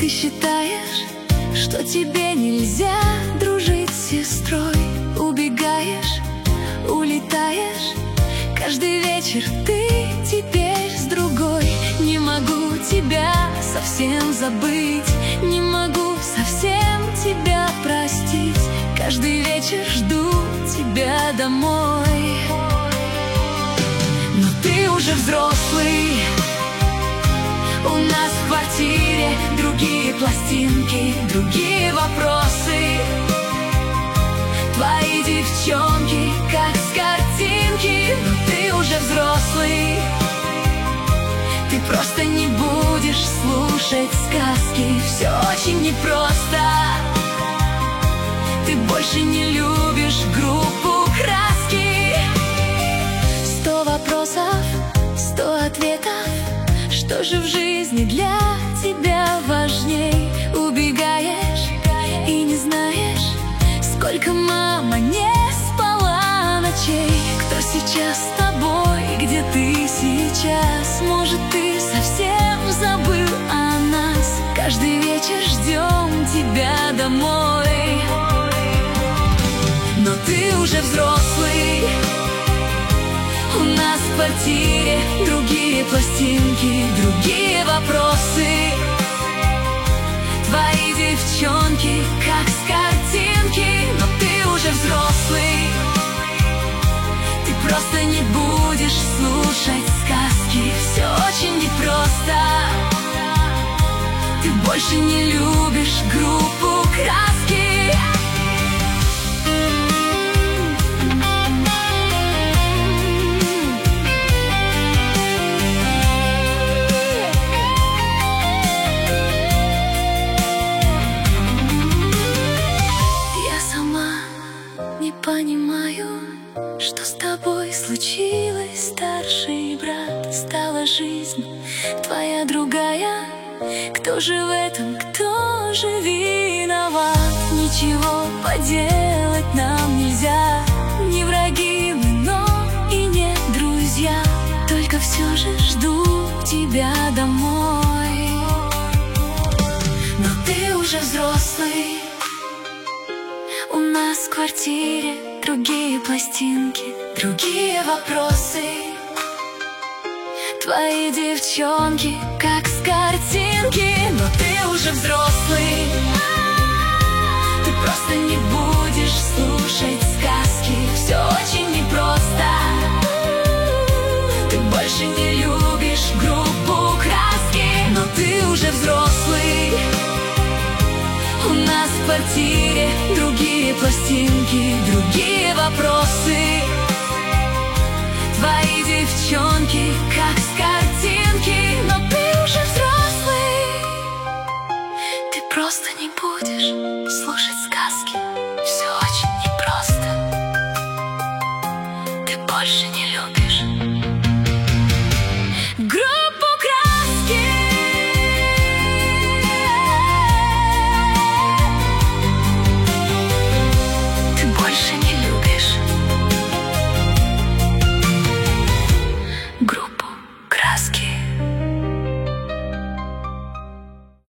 Ты считаешь, что тебе нельзя дружить с сестрой. Убегаешь, улетаешь. Каждый вечер ты теперь с другой. Не могу тебя совсем забыть, не могу совсем тебя простить. Каждый вечер жду тебя домой. Но ты уже взрослый. У нас в квартире другие пластинки, другие вопросы. Твои девчонки, как с картинки. Но ты уже взрослый. Ты просто не будешь слушать сказки. Все очень непросто. Ты больше не любишь группу «Краски». 100 вопросов, 100 ответов. Что же в жизни для тебя важней? Убегаешь и не знаешь, сколько мама не спала ночей. Кто сейчас с тобой, где ты сейчас? Может, ты совсем забыл о нас? Каждый вечер ждем тебя домой. Но ты уже взрослый. У нас в квартире другие пластинки, другие вопросы. Твои девчонки, как с картинки. Но ты уже взрослый. Ты просто не будешь слушать сказки. Все очень непросто. Ты больше не любишь группу «Краски». Не понимаю, что с тобой случилось, старший брат. Стала жизнь твоя другая. Кто же в этом, кто же виноват? Ничего поделать нам нельзя. Не враги мы, но и не друзья. Только все же жду тебя домой. Но ты уже взрослый. У нас в квартире другие пластинки, другие вопросы. Твои девчонки, как с картинки. Но ты уже взрослый. Ты просто не будешь слушать сказки. Все очень непросто. Ты больше не любишь группу «Краски». Но ты уже взрослый. У нас в квартире другие пластинки, другие вопросы. Твои девчонки, как с картинки. Но ты уже взрослый. Ты просто не будешь слушать сказки. Все очень